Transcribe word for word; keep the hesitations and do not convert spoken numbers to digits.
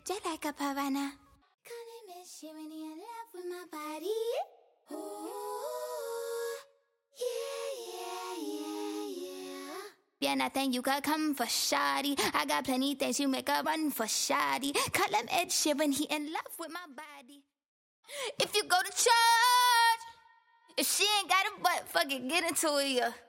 just like a piranha. Calling me shit when he in love with my body. Ooh, yeah, yeah, yeah, yeah. Yeah, nothing you could come for shoddy. I got plenty things you make a run for shoddy. Call him Ed Sheeran, he in love with my body. If you go to church, if she ain't got a butt, fuck it, get into it, yeah.